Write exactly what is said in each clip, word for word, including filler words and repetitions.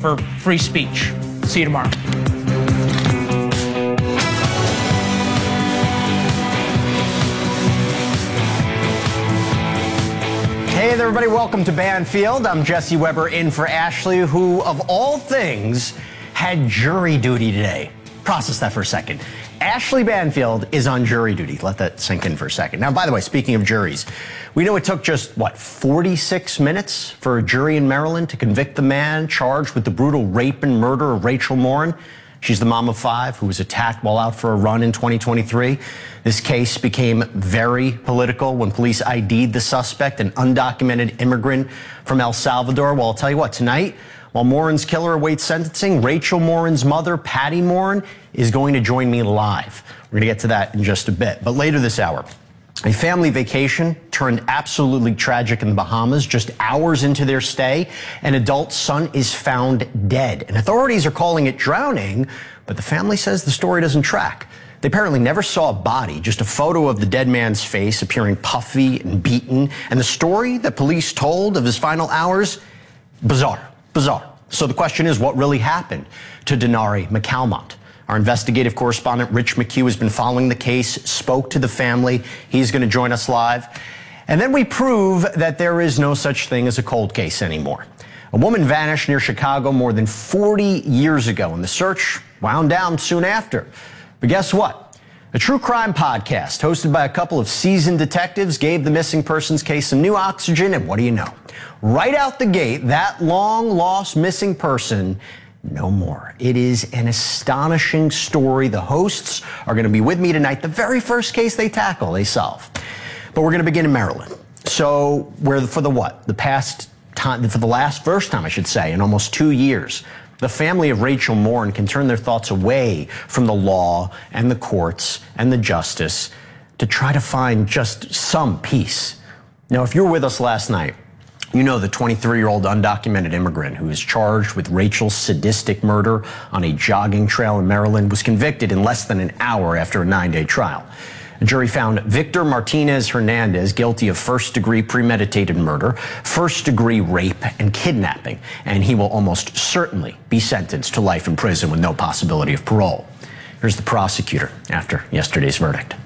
for free speech. See you tomorrow. Hey there, everybody. Welcome to Banfield. I'm Jesse Weber in for Ashley, who, of all things, had jury duty today. Process that for a second. Ashley Banfield is on jury duty. Let that sink in for a second. Now, by the way, speaking of juries, we know it took just, what, forty-six minutes for a jury in Maryland to convict the man charged with the brutal rape and murder of Rachel Morin. She's the mom of five who was attacked while out for a run in twenty twenty-three. This case became very political when police I D'd the suspect, an undocumented immigrant from El Salvador. Well, I'll tell you what, tonight, while Morin's killer awaits sentencing, Rachel Morin's mother, Patty Morin, is going to join me live. We're going to get to that in just a bit. But later this hour, a family vacation turned absolutely tragic in the Bahamas. Just hours into their stay, an adult son is found dead. And authorities are calling it drowning, but the family says the story doesn't track. They apparently never saw a body, just a photo of the dead man's face appearing puffy and beaten. And the story that police told of his final hours, bizarre, bizarre. So the question is, what really happened to Denari McCalmont? Our investigative correspondent, Rich McHugh, has been following the case, spoke to the family. He's going to join us live. And then we prove that there is no such thing as a cold case anymore. A woman vanished near Chicago more than forty years ago, and the search wound down soon after. But guess what? A true crime podcast hosted by a couple of seasoned detectives gave the missing persons case some new oxygen, and what do you know? Right out the gate, that long-lost missing person, no more. It is an astonishing story. The hosts are going to be with me tonight. The very first case they tackle, they solve. But we're going to begin in Maryland. So we're for the what? The past time, for the last, first time, I should say, in almost two years, the family of Rachel Morin can turn their thoughts away from the law and the courts and the justice to try to find just some peace. Now, if you were with us last night, you know the twenty-three-year-old undocumented immigrant who is charged with Rachel's sadistic murder on a jogging trail in Maryland was convicted in less than an hour after a nine-day trial. A jury found Victor Martinez Hernandez guilty of first-degree premeditated murder, first-degree rape, and kidnapping, and he will almost certainly be sentenced to life in prison with no possibility of parole. Here's the prosecutor after yesterday's verdict.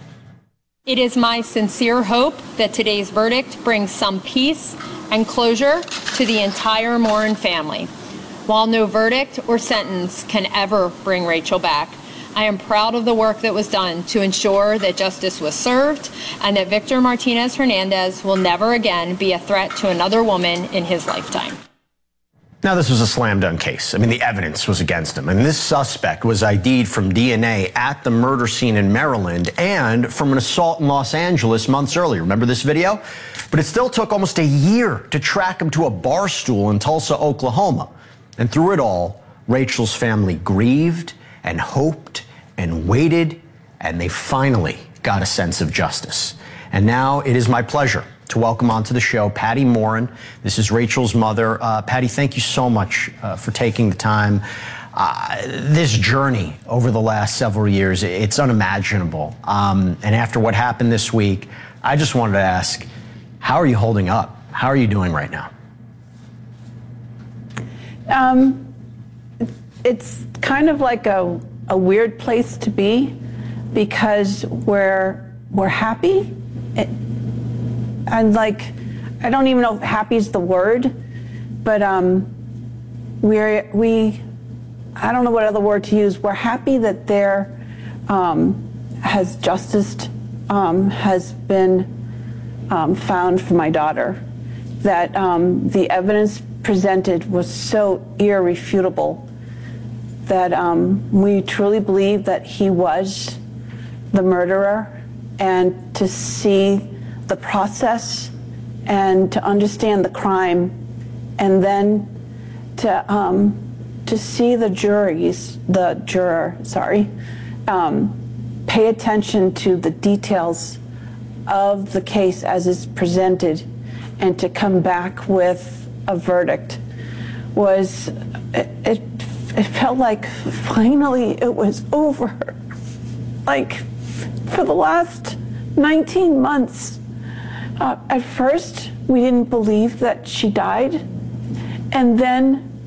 It is my sincere hope that today's verdict brings some peace and closure to the entire Morin family. While no verdict or sentence can ever bring Rachel back, I am proud of the work that was done to ensure that justice was served and that Victor Martinez Hernandez will never again be a threat to another woman in his lifetime. Now, this was a slam dunk case. I mean, the evidence was against him. And this suspect was I D'd from D N A at the murder scene in Maryland and from an assault in Los Angeles months earlier. Remember this video? But it still took almost a year to track him to a bar stool in Tulsa, Oklahoma. And through it all, Rachel's family grieved and hoped and waited, and they finally got a sense of justice. And now it is my pleasure to welcome onto the show Patty Morin. This is Rachel's mother. Uh, Patty, thank you so much uh, for taking the time. Uh, this journey over the last several years, it's unimaginable. Um, and after what happened this week, I just wanted to ask, how are you holding up? How are you doing right now? Um, it's kind of like a, a weird place to be because we're, we're happy. It, And like, I don't even know if happy is the word, but um, we're, we, I don't know what other word to use. We're happy that there um, has justice um, has been um, found for my daughter, that um, the evidence presented was so irrefutable that um, we truly believe that he was the murderer, and to see the process and to understand the crime, and then to um, to see the juries, the juror, sorry, um, pay attention to the details of the case as it's presented, and to come back with a verdict was, it, it, it felt like finally it was over. Like, for the last nineteen months, Uh, at first, we didn't believe that she died, and then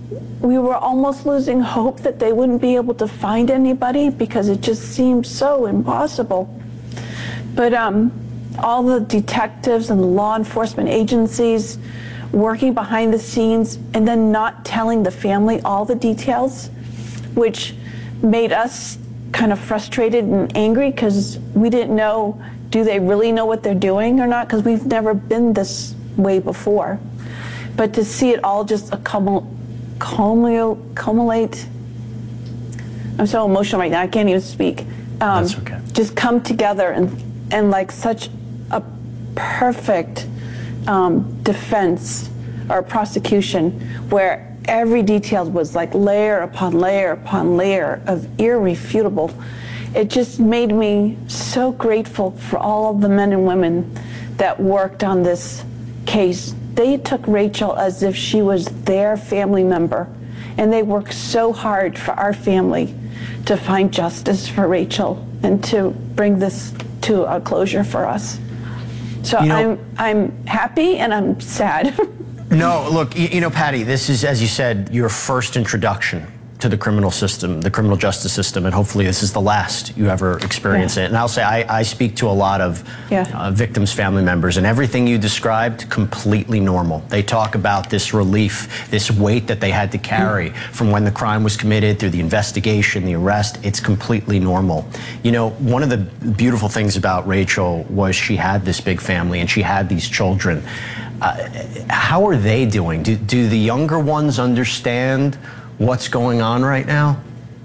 we were almost losing hope that they wouldn't be able to find anybody because it just seemed so impossible. But um, all the detectives and the law enforcement agencies working behind the scenes and then not telling the family all the details, which made us kind of frustrated and angry because we didn't know, do they really know what they're doing or not? Because we've never been this way before. But to see it all just accumulate, accumulate, I'm so emotional right now, I can't even speak. Um, That's okay. Just come together and, and like such a perfect um, defense or prosecution where every detail was like layer upon layer upon layer of irrefutable. It just made me so grateful for all of the men and women that worked on this case. They took Rachel as if she was their family member, and they worked so hard for our family to find justice for Rachel and to bring this to a closure for us. So you know, I'm I'm happy and I'm sad. No, look, you, you know, Patty, this is, as you said, your first introduction to the criminal system, the criminal justice system, and hopefully this is the last you ever experience yeah. it. And I'll say I, I speak to a lot of yeah. uh, victims' family members, and everything you described, completely normal. They talk about this relief, this weight that they had to carry mm. from when the crime was committed through the investigation, the arrest. It's completely normal. You know, one of the beautiful things about Rachel was she had this big family and she had these children. Uh, how are they doing? Do, do the younger ones understand what's going on right now?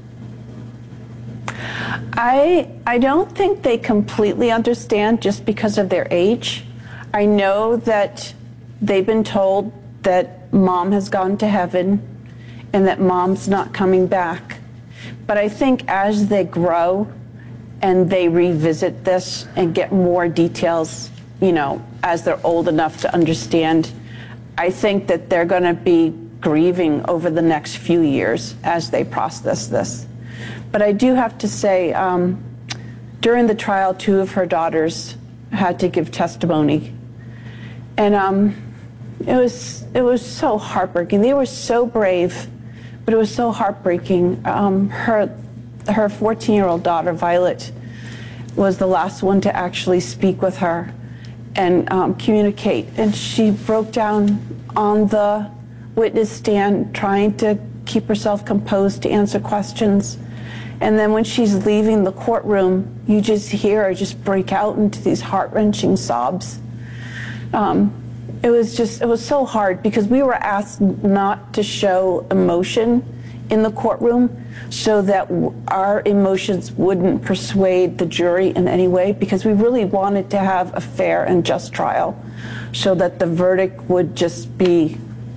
I I don't think they completely understand just because of their age. I know that they've been told that mom has gone to heaven and that mom's not coming back. But I think as they grow and they revisit this and get more details, you know, as they're old enough to understand, I think that they're going to be grieving over the next few years as they process this. But I do have to say, um, during the trial, two of her daughters had to give testimony. And um, it was it was so heartbreaking. They were so brave, but it was so heartbreaking. Um, her her fourteen-year-old daughter, Violet, was the last one to actually speak with her and um, communicate. And she broke down on the witness stand trying to keep herself composed to answer questions. And then when she's leaving the courtroom, you just hear her just break out into these heart-wrenching sobs. Um, it was just, it was so hard because we were asked not to show emotion in the courtroom so that our emotions wouldn't persuade the jury in any way, because we really wanted to have a fair and just trial so that the verdict would just be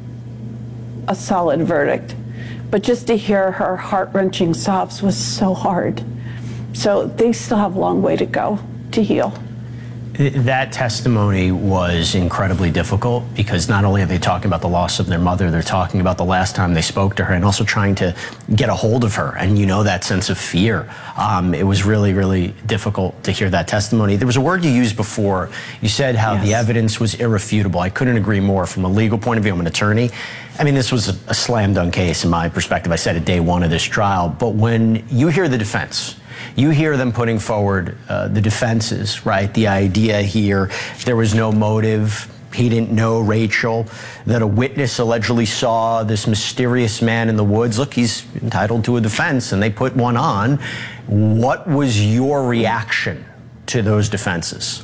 a solid verdict. But just to hear her heart-wrenching sobs was so hard. So they still have a long way to go to heal. That testimony was incredibly difficult because not only are they talking about the loss of their mother, they're talking about the last time they spoke to her and also trying to get a hold of her. And you know that sense of fear. Um, it was really, really difficult to hear that testimony. There was a word you used before. You said how yes. the evidence was irrefutable. I couldn't agree more. From a legal point of view, I'm an attorney. I mean, this was a, a slam dunk case in my perspective. I said at day one of this trial. But when you hear the defense, you hear them putting forward uh, the defenses, right? The idea here, there was no motive. He didn't know Rachel, that a witness allegedly saw this mysterious man in the woods. Look, he's entitled to a defense, and they put one on. What was your reaction to those defenses?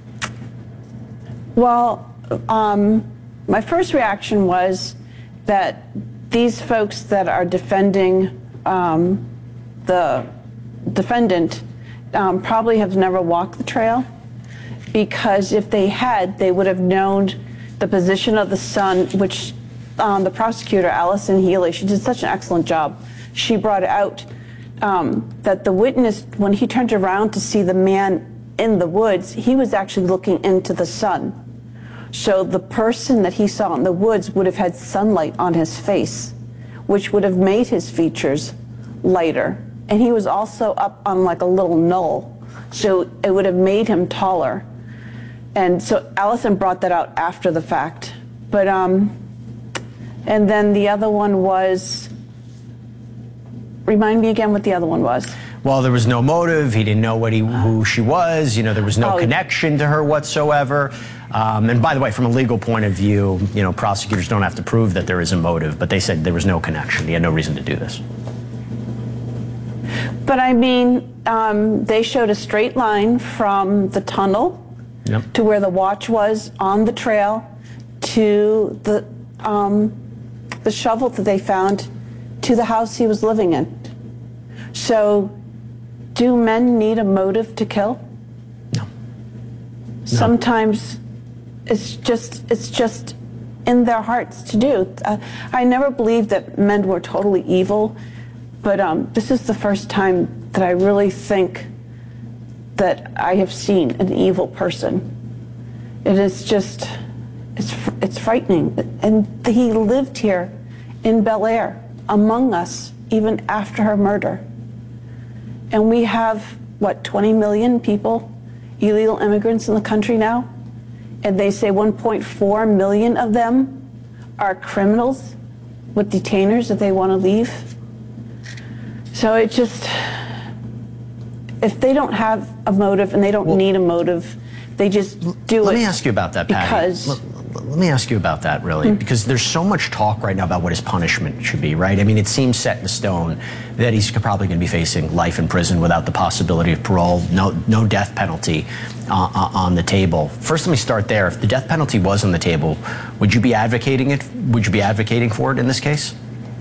Well, um, my first reaction was that these folks that are defending um, the defendant um, probably have never walked the trail, because if they had, they would have known the position of the son, which um, the prosecutor, Allison Healy, she did such an excellent job. She brought out um, that the witness, when he turned around to see the man in the woods, he was actually looking into the sun. So the person that he saw in the woods would have had sunlight on his face, which would have made his features lighter. And he was also up on like a little knoll, so it would have made him taller. And so Allison brought that out after the fact. But um, And then the other one was, remind me again what the other one was. Well, there was no motive. He didn't know what he, who she was. You know, there was no oh, connection to her whatsoever. Um, and by the way, from a legal point of view, you know, prosecutors don't have to prove that there is a motive, but they said there was no connection. He had no reason to do this. But I mean, um, they showed a straight line from the tunnel yep. to where the watch was on the trail to the, um, the shovel that they found to the house he was living in. So, do men need a motive to kill? No. no. Sometimes it's just it's just in their hearts to do. Uh, I never believed that men were totally evil, but um, this is the first time that I really think that I have seen an evil person. It is just it's it's frightening. And he lived here in Bel Air among us even after her murder. And we have, what, twenty million people, illegal immigrants in the country now? And they say one point four million of them are criminals with detainers that they want to leave. So it just, if they don't have a motive and they don't well, need a motive, they just do let it. Let me ask you about that, Patty. Because Let, let me ask you about that, really, mm-hmm. because there's so much talk right now about what his punishment should be, right? I mean, it seems set in stone that he's probably going to be facing life in prison without the possibility of parole, no, no death penalty uh, on the table. First, let me start there. If the death penalty was on the table, would you be advocating it? Would you be advocating for it in this case?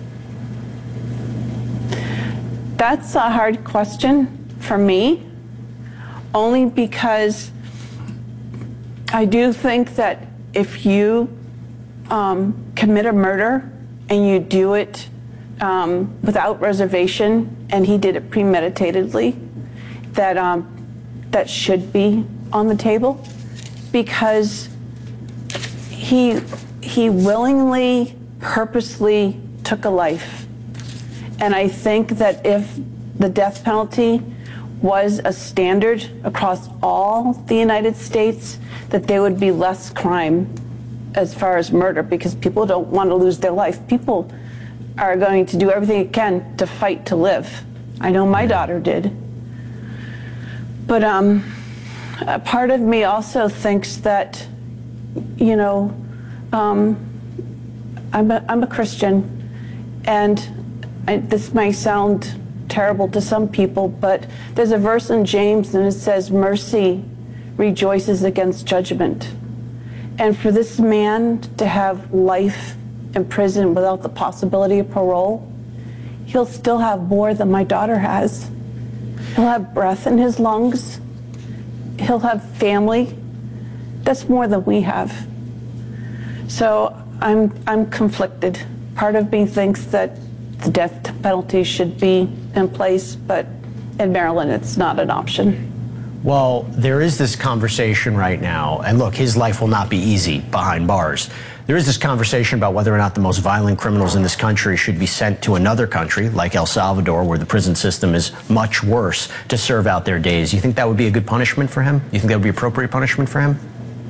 That's a hard question for me, only because I do think that if you um, commit a murder and you do it um, without reservation, and he did it premeditatedly, that um, that should be on the table, because he he willingly, purposely took a life. And I think that if the death penalty was a standard across all the United States, that there would be less crime as far as murder, because people don't want to lose their life. People are going to do everything they can to fight to live. I know my daughter did. But um, a part of me also thinks that, you know, um, I'm a, I'm a Christian, and I, this may sound terrible to some people, but there's a verse in James and it says, mercy rejoices against judgment. And for this man to have life in prison without the possibility of parole, he'll still have more than my daughter has. He'll have breath in his lungs. He'll have family. That's more than we have. So I'm, I'm conflicted. Part of me thinks that the death penalty should be in place, but in Maryland, it's not an option. Well, there is this conversation right now, and look, his life will not be easy behind bars. There is this conversation about whether or not the most violent criminals in this country should be sent to another country, like El Salvador, where the prison system is much worse, to serve out their days. You think that would be a good punishment for him? You think that would be appropriate punishment for him?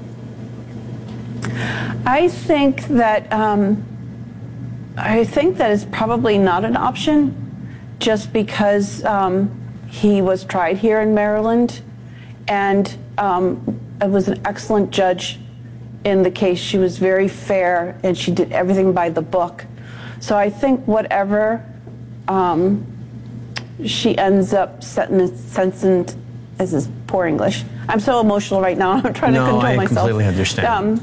I think that um, I think that is probably not an option, just because um, he was tried here in Maryland, and um, it was an excellent judge in the case. She was very fair, and she did everything by the book. So I think whatever um, she ends up sentencing, this is poor English. I'm so emotional right now. I'm trying no, to control I myself. No, I completely understand. Um,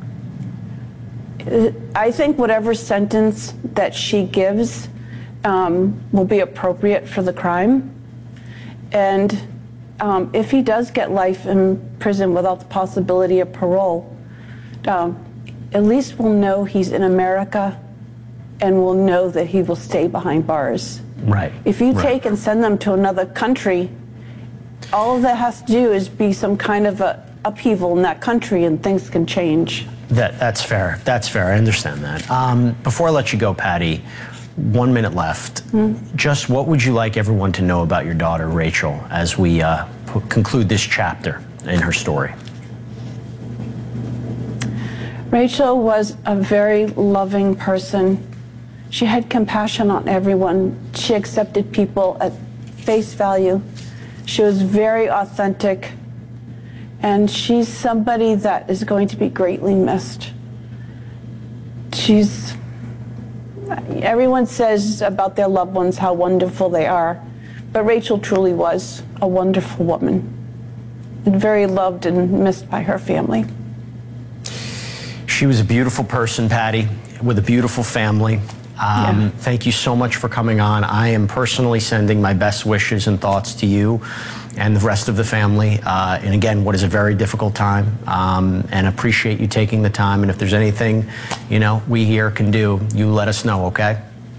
I think whatever sentence that she gives um, will be appropriate for the crime. And um, if he does get life in prison without the possibility of parole, um, at least we'll know he's in America, and we'll know that he will stay behind bars. Right. If you right. take and send them to another country, all that has to do is be some kind of a upheaval in that country, and things can change. That, that's fair. That's fair. I understand that. Um, before I let you go, Patty, one minute left. Mm. Just what would you like everyone to know about your daughter, Rachel, as we uh, conclude this chapter in her story? Rachel was a very loving person. She had compassion on everyone. She accepted people at face value. She was very authentic. And she's somebody that is going to be greatly missed. She's, everyone says about their loved ones how wonderful they are, but Rachel truly was a wonderful woman and very loved and missed by her family. She was a beautiful person, Patty, with a beautiful family. Um, yeah. Thank you so much for coming on. I am personally sending my best wishes and thoughts to you and the rest of the family. Uh, and again, what is a very difficult time, um, and appreciate you taking the time. And if there's anything, you know, we here can do, you let us know, okay?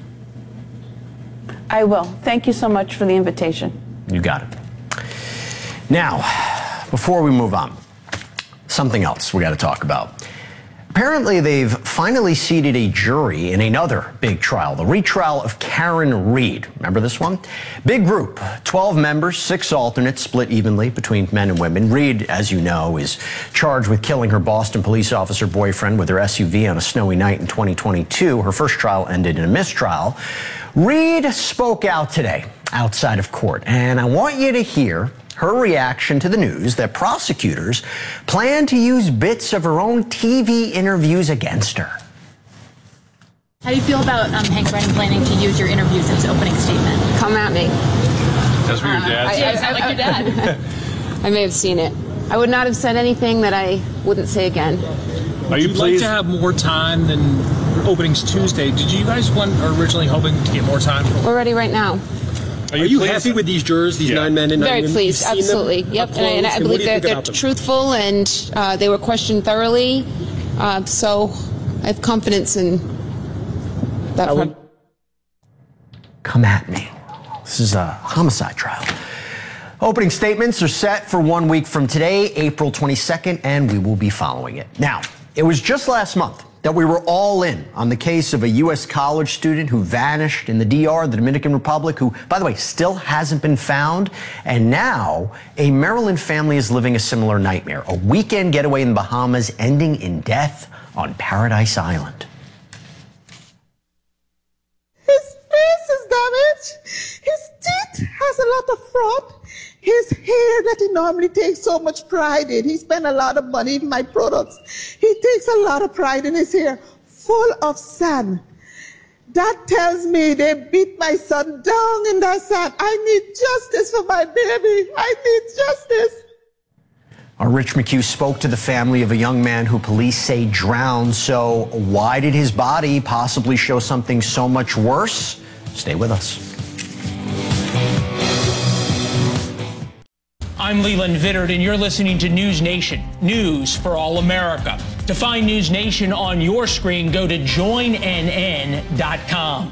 I will. Thank you so much for the invitation. You got it. Now, before we move on, something else we got to talk about. Apparently, they've finally seated a jury in another big trial, the retrial of Karen Read. Remember this one? Big group, twelve members, six alternates, split evenly between men and women. Read, as you know, is charged with killing her Boston police officer boyfriend with her S U V on a snowy night in twenty twenty-two. Her first trial ended in a mistrial. Read spoke out today outside of court, and I want you to hear her reaction to the news that prosecutors plan to use bits of her own T V interviews against her. How do you feel about um, Hank Brennan planning to use your interviews as opening statement? Come at me. That's what your dad said? Yeah, you sound like your dad. I may have seen it. I would not have said anything that I wouldn't say again. Are you You'd pleased? like to have more time than openings Tuesday. Did you guys want originally hoping to get more time? We're ready right now. Are you, Are you pleased? happy with these jurors, these Yeah. nine men and nine Very women? pleased, You've seen absolutely. them Yep, up and, I- and I close, believe what do you they're, think they're about them? truthful and uh, they were questioned thoroughly. Uh, so I have confidence in that. Ellen? Come at me. This is a homicide trial. Opening statements are set for one week from today, April twenty-second, and we will be following it. Now, it was just last month that we were all in on the case of a U S college student who vanished in the D R, the Dominican Republic, who, by the way, still hasn't been found. And now a Maryland family is living a similar nightmare, a weekend getaway in the Bahamas ending in death on Paradise Island. His face is damaged. His teeth has a lot of fraud. His hair that he normally takes so much pride in. He spent a lot of money in my products. He takes a lot of pride in his hair, full of sand. That tells me they beat my son down in that sand. I need justice for my baby. I need justice. Our Rich McHugh spoke to the family of a young man who police say drowned. So why did his body possibly show something so much worse? Stay with us. I'm Leland Vittert, and you're listening to News Nation, news for all America. To find News Nation on your screen, go to join N N dot com.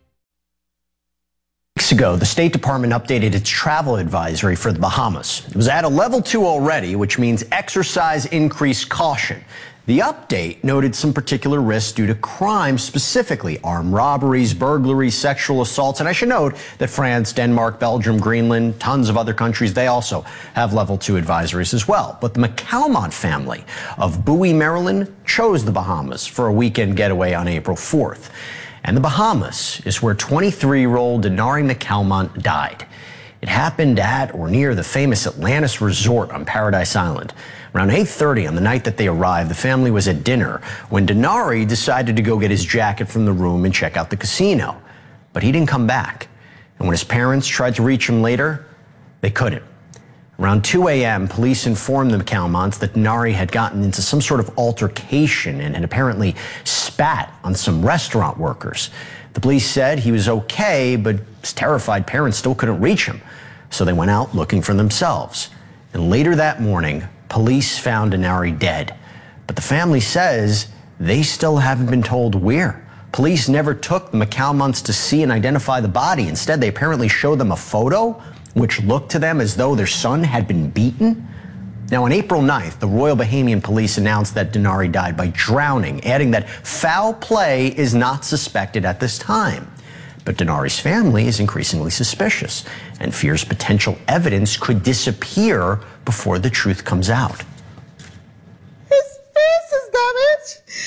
Weeks ago, the State Department updated its travel advisory for the Bahamas. It was at a level two already, which means exercise increased caution. The update noted some particular risks due to crime, specifically armed robberies, burglaries, sexual assaults. And I should note that France, Denmark, Belgium, Greenland, tons of other countries, they also have level two advisories as well. But the McCalmont family of Bowie, Maryland, chose the Bahamas for a weekend getaway on April fourth. And the Bahamas is where twenty-three-year-old Denari McCalmont died. It happened at or near the famous Atlantis Resort on Paradise Island. Around eight thirty on the night that they arrived, the family was at dinner when Denari decided to go get his jacket from the room and check out the casino. But he didn't come back. And when his parents tried to reach him later, they couldn't. Around two a m, police informed the McCalmonts that Denari had gotten into some sort of altercation and had apparently spat on some restaurant workers. The police said he was okay, but his terrified parents still couldn't reach him. So they went out looking for themselves. And later that morning, police found Denari dead. But the family says they still haven't been told where. Police never took the McCalmonts to see and identify the body. Instead, they apparently showed them a photo which looked to them as though their son had been beaten. Now, on April ninth, the Royal Bahamian Police announced that Denari died by drowning, adding that foul play is not suspected at this time. But Denari's family is increasingly suspicious and fears potential evidence could disappear before the truth comes out. His face is damaged.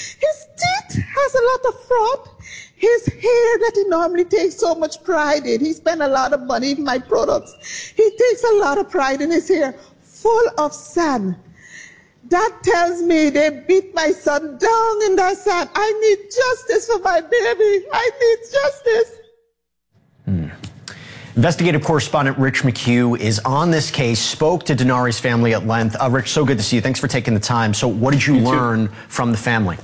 normally takes so much pride in. He spent a lot of money in my products. He takes a lot of pride in his hair, full of sand. That tells me they beat my son down in that sand. I need justice for my baby. I need justice. Hmm. Investigative correspondent Rich McHugh is on this case, spoke to Denari's family at length. Uh, Rich, so good to see you. Thanks for taking the time. So what did you, you learn too. from the family?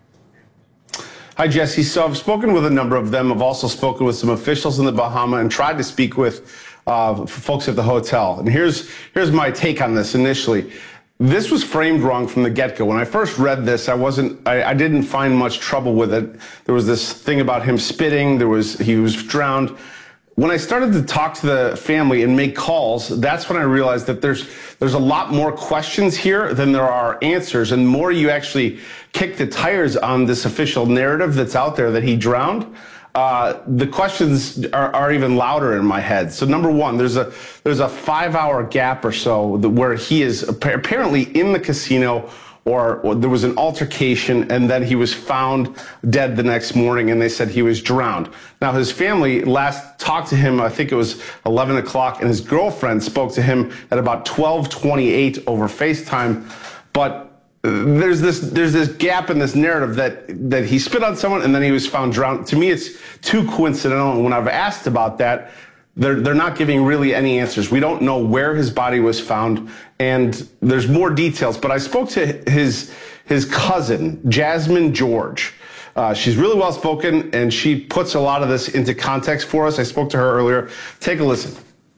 Hi, Jesse. So I've spoken with a number of them. I've also spoken with some officials in the Bahamas and tried to speak with uh, folks at the hotel. And here's, here's my take on this initially. This was framed wrong from the get-go. When I first read this, I wasn't, I, I didn't find much trouble with it. There was this thing about him spitting. There was, he was drowned. When I started to talk to the family and make calls, that's when I realized that there's, there's a lot more questions here than there are answers. And more you actually kick the tires on this official narrative that's out there that he drowned, Uh, the questions are, are even louder in my head. So number one, there's a there's a five hour gap or so that where he is apparently in the casino, or, or there was an altercation, and then he was found dead the next morning, and they said he was drowned. Now his family last talked to him, I think it was eleven o'clock, and his girlfriend spoke to him at about twelve twenty-eight over FaceTime, but There's this there's this gap in this narrative that that he spit on someone and then he was found drowned. To me, it's too coincidental. And when I've asked about that, they're they're not giving really any answers. We don't know where his body was found, and there's more details. But I spoke to his his cousin, Jasmine George. Uh, she's really well spoken, and she puts a lot of this into context for us. I spoke to her earlier. Take a listen.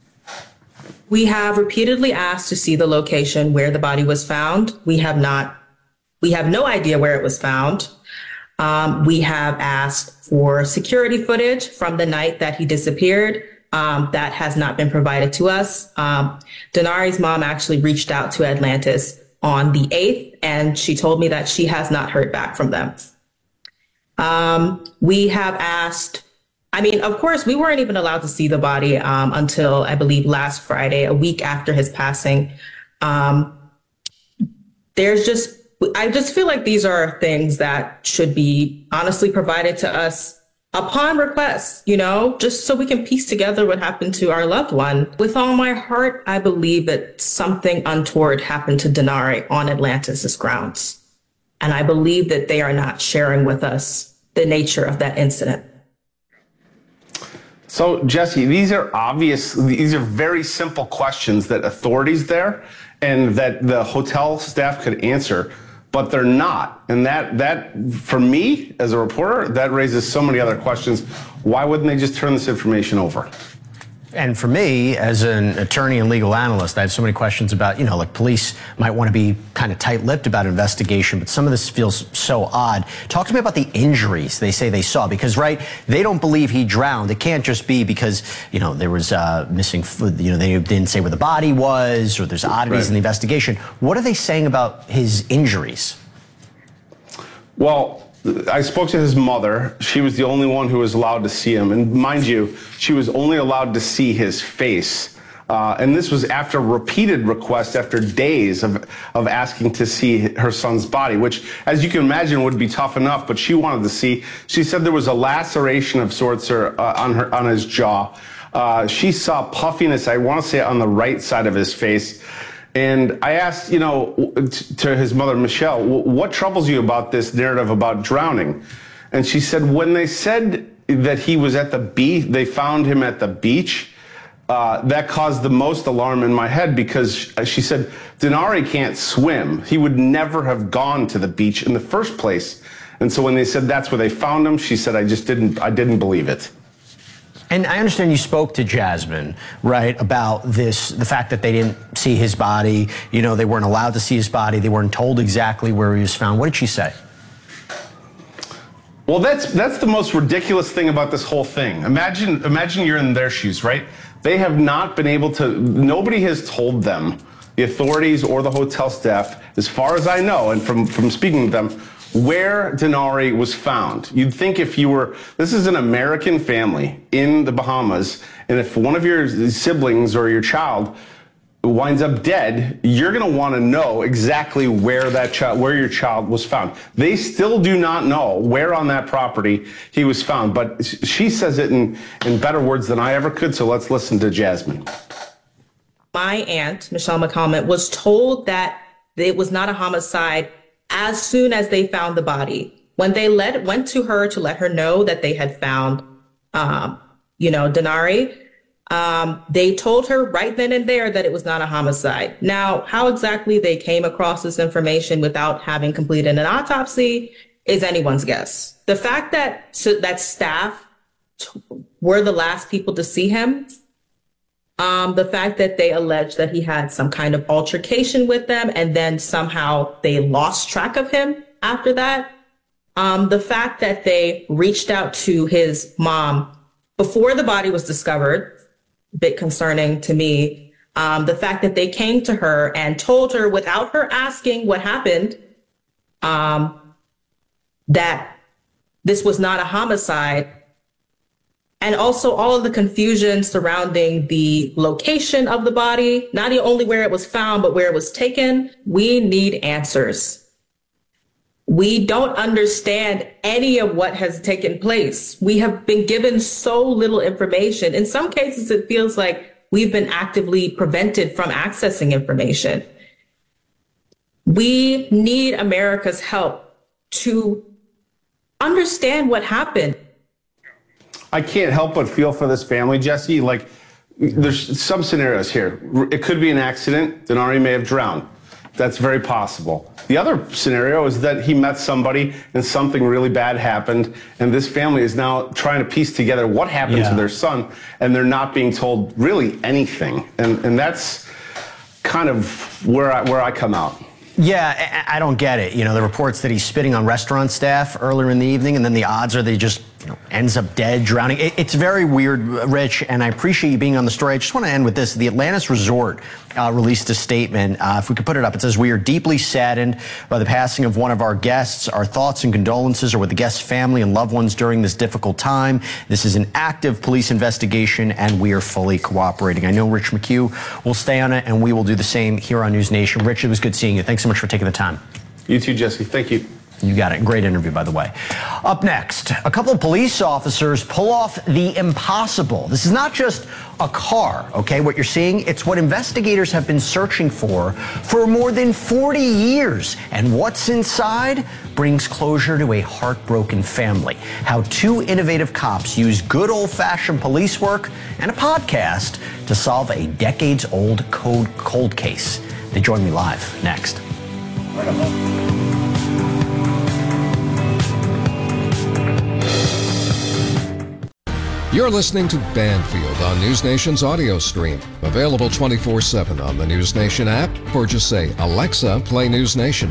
We have repeatedly asked to see the location where the body was found. We have not, we have no idea where it was found. Um, we have asked for security footage from the night that he disappeared. Um, that has not been provided to us. Um, Denari's mom actually reached out to Atlantis on the eighth, and she told me that she has not heard back from them. Um, we have asked I mean, of course, we weren't even allowed to see the body um, until, I believe, last Friday, a week after his passing. Um, there's just, I just feel like these are things that should be honestly provided to us upon request, you know, just so we can piece together what happened to our loved one. With all my heart, I believe that something untoward happened to Denari on Atlantis' grounds. And I believe that they are not sharing with us the nature of that incident. So, Jesse, these are obvious, these are very simple questions that authorities there and that the hotel staff could answer, but they're not. And that, that for me, as a reporter, that raises so many other questions. Why wouldn't they just turn this information over? And for me, as an attorney and legal analyst, I have so many questions about, you know, like police might want to be kind of tight-lipped about investigation, but some of this feels so odd. Talk to me about the injuries they say they saw, because, right, they don't believe he drowned. It can't just be because, you know, there was uh, missing food, you know, they didn't say where the body was, or there's oddities right. in the investigation. What are they saying about his injuries? Well, I spoke to his mother. She was the only one who was allowed to see him. And mind you, she was only allowed to see his face. Uh, and this was after repeated requests, after days of, of asking to see her son's body, which, as you can imagine, would be tough enough. But she wanted to see. She said there was a laceration of sorts or, uh, on, her, on his jaw. Uh, she saw puffiness, I want to say, on the right side of his face. And I asked, you know, to his mother, Michelle, what troubles you about this narrative about drowning? And she said, when they said that he was at the beach, they found him at the beach, uh, that caused the most alarm in my head, because she said, Denari can't swim. He would never have gone to the beach in the first place. And so when they said that's where they found him, she said, I just didn't, I didn't believe it. And I understand you spoke to Jasmine, right, about this, the fact that they didn't see his body. You know, they weren't allowed to see his body. They weren't told exactly where he was found. What did she say? Well, that's that's the most ridiculous thing about this whole thing. Imagine, imagine you're in their shoes, right? They have not been able to, nobody has told them, the authorities or the hotel staff, as far as I know, and from, from speaking with them, where Denari was found. You'd think if you were, this is an American family in the Bahamas, and if one of your siblings or your child winds up dead, you're going to want to know exactly where that child, where your child was found. They still do not know where on that property he was found, but she says it in, in better words than I ever could. So let's listen to Jasmine. My aunt, Michelle McCalmont, was told that it was not a homicide as soon as they found the body. When they let, went to her to let her know that they had found, um, you know, Denari, um, they told her right then and there that it was not a homicide. Now, how exactly they came across this information without having completed an autopsy is anyone's guess. The fact that so, that staff t- were the last people to see him, um, the fact that they alleged that he had some kind of altercation with them and then somehow they lost track of him after that, um, the fact that they reached out to his mom before the body was discovered, a bit concerning to me. Um, the fact that they came to her and told her without her asking what happened, um, that this was not a homicide. And also all of the confusion surrounding the location of the body, not only where it was found, but where it was taken. We need answers. We don't understand any of what has taken place. We have been given so little information. In some cases, it feels like we've been actively prevented from accessing information. We need America's help to understand what happened. I can't help but feel for this family, Jesse. Like, there's some scenarios here. It could be an accident. Denari may have drowned. That's very possible. The other scenario is that he met somebody and something really bad happened, and this family is now trying to piece together what happened Yeah. to their son, and they're not being told really anything. And and that's kind of where I, where I come out. Yeah, I I don't get it. You know, the reports that he's spitting on restaurant staff earlier in the evening, and then the odds are they just, you know, ends up dead, drowning. It, it's very weird, Rich, and I appreciate you being on the story. I just want to end with this. The Atlantis Resort uh, released a statement. Uh, if we could put it up, it says, "We are deeply saddened by the passing of one of our guests. Our thoughts and condolences are with the guest's family and loved ones during this difficult time. This is an active police investigation, and we are fully cooperating." I know Rich McHugh will stay on it, and we will do the same here on News Nation. Rich, it was good seeing you. Thanks so much for taking the time. You too, Jesse. Thank you. You got it. Great interview, by the way. Up next, a couple of police officers pull off the impossible. This is not just a car, okay? What you're seeing, it's what investigators have been searching for for more than forty years. And what's inside brings closure to a heartbroken family. How two innovative cops use good old-fashioned police work and a podcast to solve a decades-old cold, cold case. They join me live next. You're listening to Banfield on News Nation's audio stream. Available twenty-four seven on the News Nation app, or just say, "Alexa, play News Nation."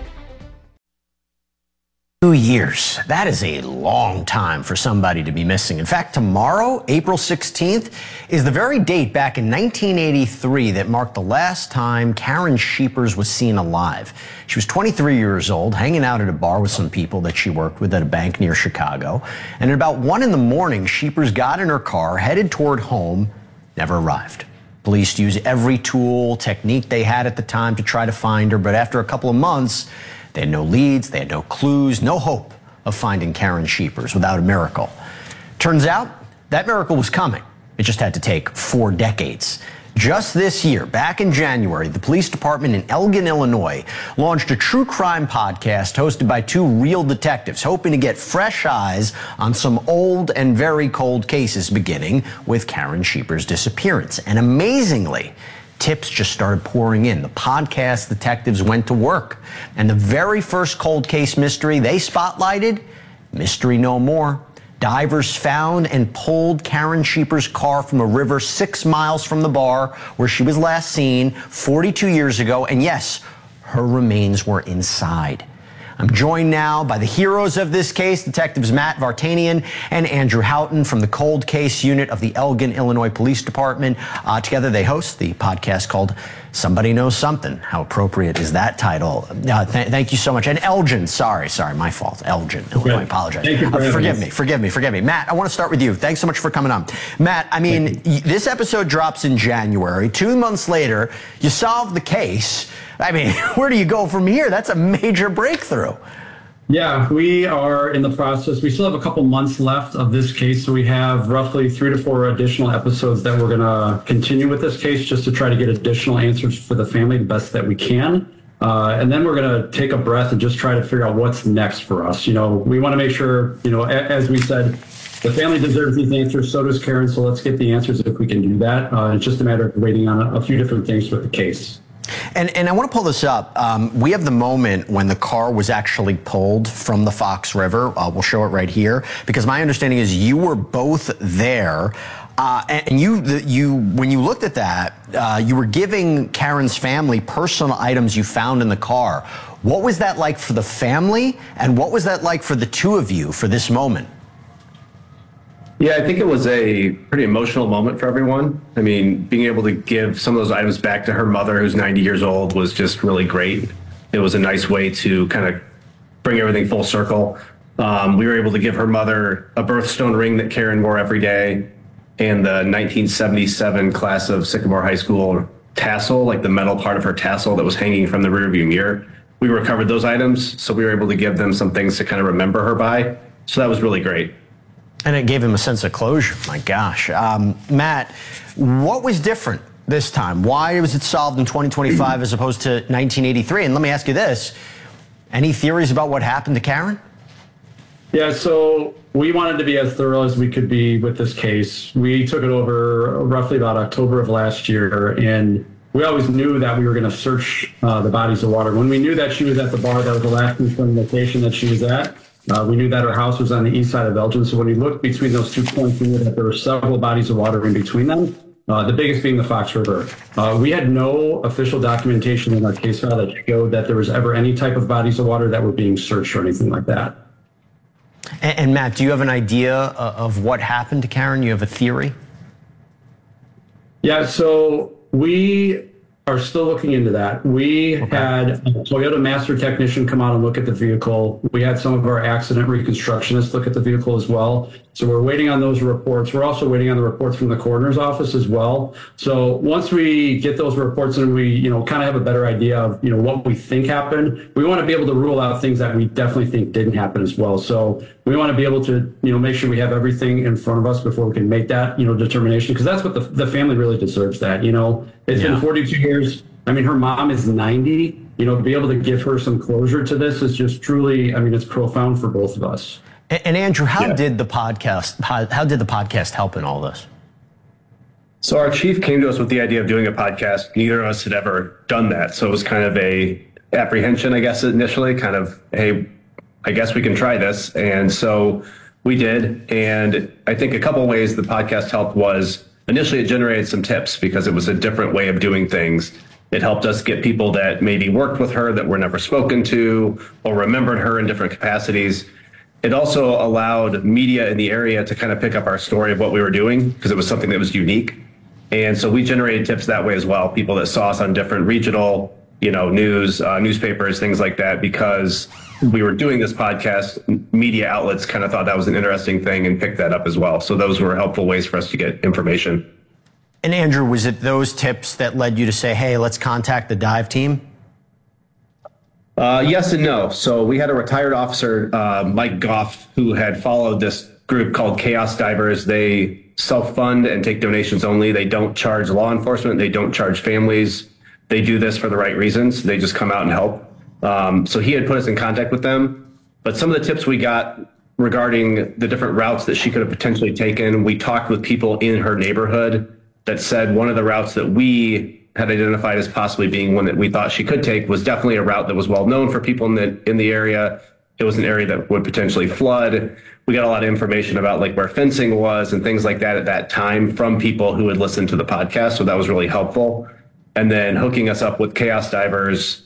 Two years. That is a long time for somebody to be missing. In fact, tomorrow, April sixteenth, is the very date back in nineteen eighty-three that marked the last time Karen Scheepers was seen alive. She was twenty-three years old, hanging out at a bar with some people that she worked with at a bank near Chicago. And at about one in the morning, Scheepers got in her car, headed toward home, never arrived. Police used every tool, technique they had at the time to try to find her, but after a couple of months, they had no leads, they had no clues, no hope of finding Karen Scheepers without a miracle. Turns out that miracle was coming. It just had to take four decades. Just this year, back in January, the police department in Elgin, Illinois, launched a true crime podcast hosted by two real detectives, hoping to get fresh eyes on some old and very cold cases, beginning with Karen Scheepers' disappearance. And amazingly, tips just started pouring in. The podcast detectives went to work. And the very first cold case mystery they spotlighted, mystery no more. Divers found and pulled Karen Scheepers' car from a river six miles from the bar where she was last seen forty-two years ago. And yes, her remains were inside. I'm joined now by the heroes of this case, Detectives Matt Vartanian and Andrew Houghton from the Cold Case Unit of the Elgin, Illinois Police Department. Uh, together they host the podcast called Somebody Knows Something. How appropriate is that title? Uh, th- thank you so much. And Elgin, sorry, sorry, my fault. Elgin, Illinois, I apologize. Thank you for uh, forgive us. me, forgive me, forgive me. Matt, I want to start with you. Thanks so much for coming on. Matt, I mean, y- this episode drops in January. Two months later, you solve the case. I mean, where do you go from here? That's a major breakthrough. Yeah, we are in the process. We still have a couple months left of this case, so we have roughly three to four additional episodes that we're going to continue with this case just to try to get additional answers for the family the best that we can. Uh, and then we're going to take a breath and just try to figure out what's next for us. You know, we want to make sure, you know, a- as we said, the family deserves these answers, so does Karen, so let's get the answers if we can do that. Uh, it's just a matter of waiting on a, a few different things with the case. And, and I want to pull this up. Um, we have the moment when the car was actually pulled from the Fox River. Uh, we'll show it right here, because my understanding is you were both there. Uh, and you, the, you, when you looked at that, uh, you were giving Karen's family personal items you found in the car. What was that like for the family? And what was that like for the two of you for this moment? Yeah, I think it was a pretty emotional moment for everyone. I mean, being able to give some of those items back to her mother, who's ninety years old, was just really great. It was a nice way to kind of bring everything full circle. Um, we were able to give her mother a birthstone ring that Karen wore every day, and the nineteen seventy-seven class of Sycamore High School tassel, like the metal part of her tassel that was hanging from the rearview mirror. We recovered those items, so we were able to give them some things to kind of remember her by. So that was really great. And it gave him a sense of closure. My gosh. Um, Matt, what was different this time? Why was it solved in twenty twenty-five as opposed to nineteen eighty-three? And let me ask you this. Any theories about what happened to Karen? Yeah, so we wanted to be as thorough as we could be with this case. We took it over roughly about October of last year, and we always knew that we were going to search uh, the bodies of water. When we knew that she was at the bar, that was the last confirmed location that she was at. Uh, we knew that her house was on the east side of Elgin. So when we looked between those two points, we knew that there were several bodies of water in between them, uh, the biggest being the Fox River. Uh, we had no official documentation in our case file that showed that there was ever any type of bodies of water that were being searched or anything like that. And, and Matt, do you have an idea of what happened to Karen? You have a theory? Yeah, so we are still looking into that. We okay. had a Toyota master technician come out and look at the vehicle. We had some of our accident reconstructionists look at the vehicle as well. So we're waiting on those reports. We're also waiting on the reports from the coroner's office as well. So once we get those reports and we, you know, kind of have a better idea of, you know, what we think happened, we want to be able to rule out things that we definitely think didn't happen as well. So we want to be able to, you know, make sure we have everything in front of us before we can make that, you know, determination, because that's what the, the family really deserves. That, you know, it's yeah. been forty-two years. I mean, her mom is ninety. You know, to be able to give her some closure to this is just truly, I mean, it's profound for both of us. And, and Andrew, how yeah. did the podcast, how, how did the podcast help in all this? So our chief came to us with the idea of doing a podcast. Neither of us had ever done that. So it was kind of a apprehension, I guess, initially, kind of, hey, I guess we can try this. And so we did. And I think a couple of ways the podcast helped was initially it generated some tips because it was a different way of doing things. It helped us get people that maybe worked with her that were never spoken to or remembered her in different capacities. It also allowed media in the area to kind of pick up our story of what we were doing because it was something that was unique. And so we generated tips that way as well. People that saw us on different regional, you know, news, uh, newspapers, things like that, because we were doing this podcast, media outlets kind of thought that was an interesting thing and picked that up as well. So those were helpful ways for us to get information. And Andrew, was it those tips that led you to say, hey, let's contact the dive team? Uh, yes and no. So we had a retired officer, uh, Mike Goff, who had followed this group called Chaos Divers. They self-fund and take donations only. They don't charge law enforcement. They don't charge families. They do this for the right reasons. They just come out and help. Um, so he had put us in contact with them. But some of the tips we got regarding the different routes that she could have potentially taken, we talked with people in her neighborhood that said one of the routes that we had identified as possibly being one that we thought she could take was definitely a route that was well known for people in the in the area. It was an area that would potentially flood. We got a lot of information about like where fencing was and things like that at that time from people who had listened to the podcast. So that was really helpful. And then hooking us up with Chaos Divers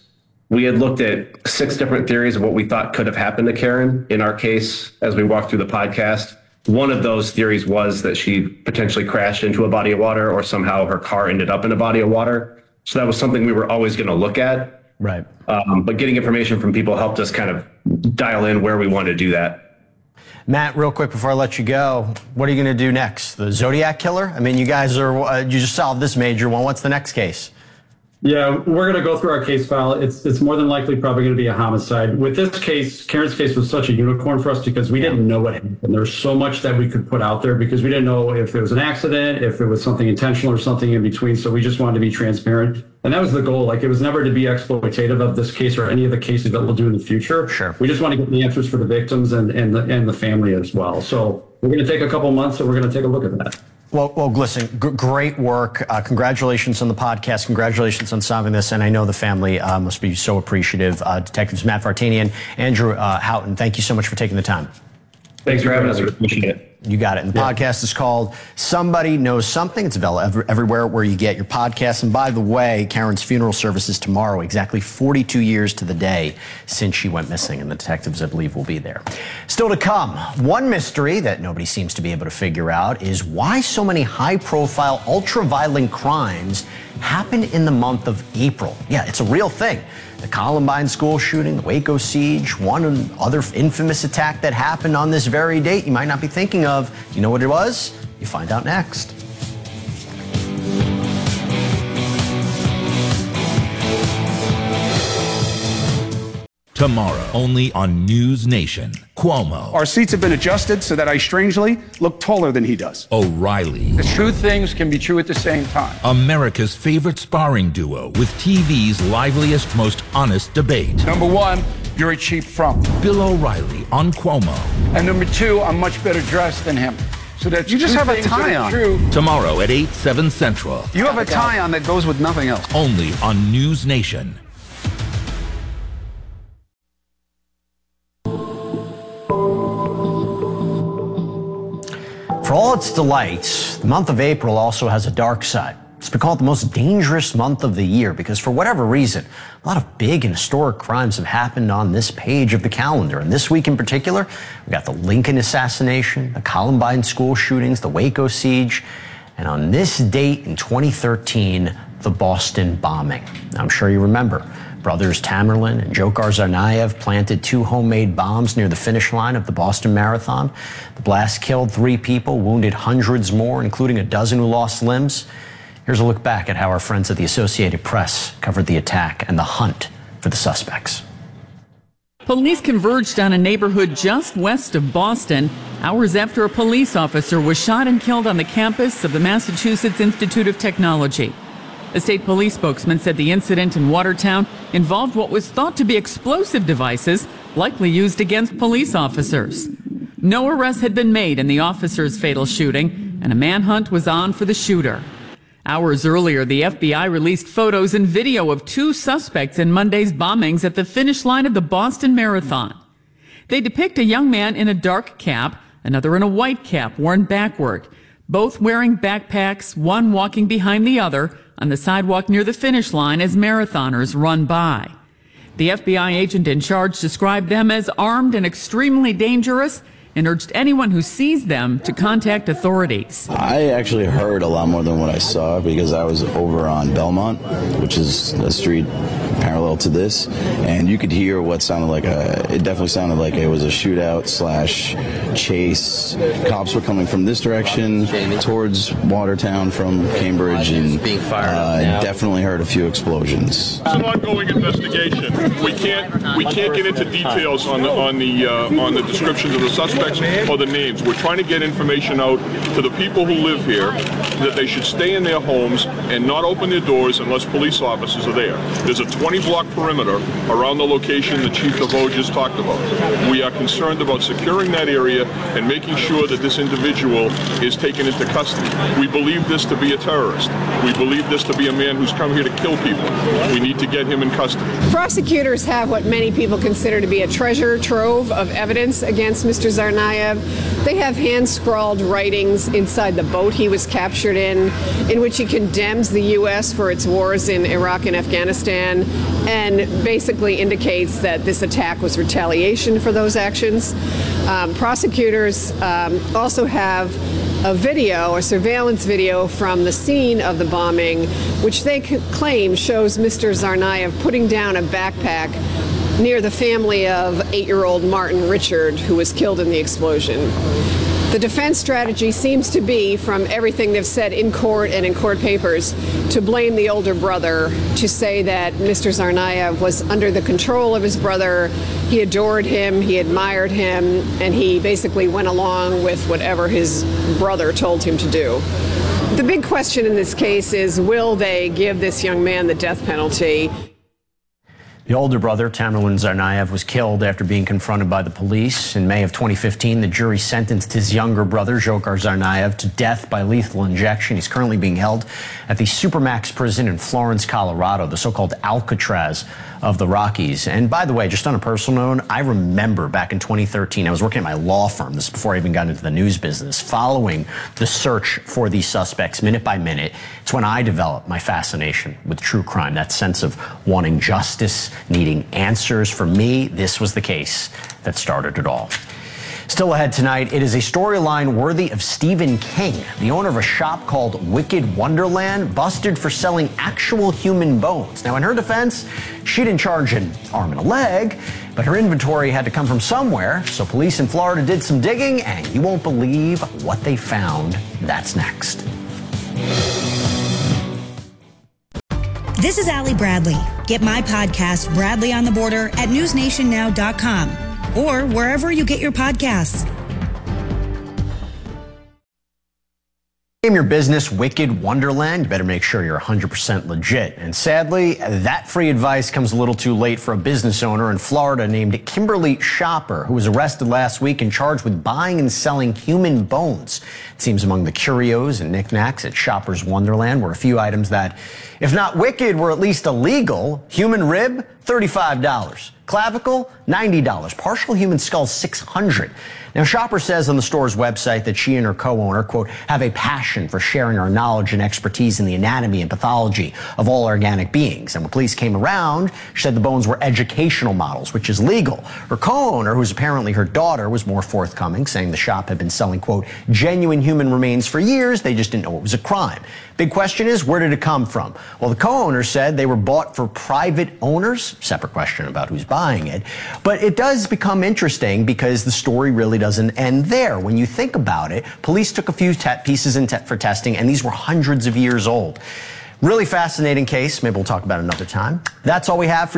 we had looked at six different theories of what we thought could have happened to Karen in our case as we walked through the podcast. One of those theories was that she potentially crashed into a body of water or somehow her car ended up in a body of water. So that was something we were always going to look at. Right. Um, but getting information from people helped us kind of dial in where we wanted to do that. Matt, real quick before I let you go, what are you going to do next? The Zodiac killer? I mean, you guys are, uh, you just solved this major one. What's the next case? Yeah, we're going to go through our case file. It's it's more than likely probably going to be a homicide. With this case, Karen's case was such a unicorn for us because we didn't know what happened. There's so much that we could put out there because we didn't know if it was an accident, if it was something intentional or something in between. So we just wanted to be transparent. And that was the goal. Like, it was never to be exploitative of this case or any of the cases that we'll do in the future. Sure. We just want to get the answers for the victims and, and, the, and the family as well. So we're going to take a couple months and we're going to take a look at that. Well, well, listen, g- great work. Uh, congratulations on the podcast. Congratulations on solving this. And I know the family uh, must be so appreciative. Uh, Detectives Matt Vartanian, Andrew uh, Houghton, thank you so much for taking the time. Thanks for having us. We appreciate it. You got it. And the yeah. podcast is called Somebody Knows Something. It's available every, everywhere where you get your podcasts. And by the way, Karen's funeral service is tomorrow, exactly forty-two years to the day since she went missing. And the detectives, I believe, will be there. Still to come, one mystery that nobody seems to be able to figure out is why so many high-profile, ultra-violent crimes happen in the month of April. Yeah, it's a real thing. The Columbine school shooting, the Waco siege, one other infamous attack that happened on this very date you might not be thinking of. Do you know what it was? You find out next. Tomorrow, only on News Nation. Cuomo. Our seats have been adjusted so that I strangely look taller than he does. O'Reilly. The true things can be true at the same time. America's favorite sparring duo with T V's liveliest, most honest debate. Number one, you're a cheap frump. Bill O'Reilly on Cuomo. And number two, I'm much better dressed than him. So that you just have a tie on. True. Tomorrow at eight, seven Central. You have a tie on that goes with nothing else. Only on News Nation. For all its delights, the month of April also has a dark side. It's been called the most dangerous month of the year because for whatever reason, a lot of big and historic crimes have happened on this page of the calendar. And this week in particular, we got the Lincoln assassination, the Columbine school shootings, the Waco siege, and on this date in twenty thirteen, the Boston bombing. Now, I'm sure you remember. Brothers Tamerlan and Dzhokhar Tsarnaev planted two homemade bombs near the finish line of the Boston Marathon. The blast killed three people, wounded hundreds more, including a dozen who lost limbs. Here's a look back at how our friends at the Associated Press covered the attack and the hunt for the suspects. Police converged on a neighborhood just west of Boston hours after a police officer was shot and killed on the campus of the Massachusetts Institute of Technology. A state police spokesman said the incident in Watertown involved what was thought to be explosive devices, likely used against police officers. No arrests had been made in the officer's fatal shooting, and a manhunt was on for the shooter. Hours earlier, the F B I released photos and video of two suspects in Monday's bombings at the finish line of the Boston Marathon. They depict a young man in a dark cap, another in a white cap worn backward, both wearing backpacks, one walking behind the other on the sidewalk near the finish line as marathoners run by. The F B I agent in charge described them as armed and extremely dangerous and urged anyone who sees them to contact authorities. I actually heard a lot more than what I saw because I was over on Belmont, which is a street parallel to this, and you could hear what sounded like a, it definitely sounded like it was a shootout slash chase. Cops were coming from this direction towards Watertown from Cambridge, and uh, definitely heard a few explosions. It's an ongoing investigation. We can't we can't get into details on the on the uh, on the descriptions of the suspects or the names. We're trying to get information out to the people who live here that they should stay in their homes and not open their doors unless police officers are there. There's a twenty block perimeter around the location the Chief DeVoe just talked about. We are concerned about securing that area and making sure that this individual is taken into custody. We believe this to be a terrorist. We believe this to be a man who's come here to kill people. We need to get him in custody. Prosecutors have what many people consider to be a treasure trove of evidence against Mister Tsarnaev. They have hand-scrawled writings inside the boat he was captured in, in which he condemns the U S for its wars in Iraq and Afghanistan. and basically indicates that this attack was retaliation for those actions. Um, prosecutors um, also have a video, a surveillance video from the scene of the bombing, which they c- claim shows Mister Tsarnaev putting down a backpack near the family of eight-year-old Martin Richard, who was killed in the explosion. The defense strategy seems to be, from everything they've said in court and in court papers, to blame the older brother, to say that Mister Tsarnaev was under the control of his brother, he adored him, he admired him, and he basically went along with whatever his brother told him to do. The big question in this case is, will they give this young man the death penalty? The older brother, Tamerlan Tsarnaev, was killed after being confronted by the police. In May of twenty fifteen, the jury sentenced his younger brother, Dzhokhar Tsarnaev, to death by lethal injection. He's currently being held at the Supermax prison in Florence, Colorado, the so-called Alcatraz of the Rockies. And by the way, just on a personal note, I remember back in twenty thirteen, I was working at my law firm, this is before I even got into the news business, following the search for these suspects minute by minute. It's when I developed my fascination with true crime, that sense of wanting justice, needing answers. For me, this was the case that started it all. Still ahead tonight, it is a storyline worthy of Stephen King. The owner of a shop called Wicked Wonderland busted for selling actual human bones. Now, in her defense, she didn't charge an arm and a leg, but her inventory had to come from somewhere. So police in Florida did some digging, and you won't believe what they found. That's next. This is Allie Bradley. Get my podcast, Bradley on the Border, at news nation now dot com or wherever you get your podcasts. Name your business Wicked Wonderland. You better make sure you're one hundred percent legit. And sadly, that free advice comes a little too late for a business owner in Florida named Kimberly Shopper, who was arrested last week and charged with buying and selling human bones. It seems among the curios and knickknacks at Shopper's Wonderland were a few items that, if not wicked, were at least illegal. Human rib, thirty-five dollars. Clavicle, ninety dollars. Partial human skull, six hundred dollars. Now, Shopper says on the store's website that she and her co-owner, quote, have a passion for sharing our knowledge and expertise in the anatomy and pathology of all organic beings. And when police came around, she said the bones were educational models, which is legal. Her co-owner, who's apparently her daughter, was more forthcoming, saying the shop had been selling, quote, genuine human remains for years. They just didn't know it was a crime. Big question is, where did it come from? Well, the co-owner said they were bought for private owners. Separate question about who's buying it. But it does become interesting because the story really doesn't end there. When you think about it, police took a few te- pieces in te- for testing, and these were hundreds of years old. Really fascinating case. Maybe we'll talk about it another time. That's all we have for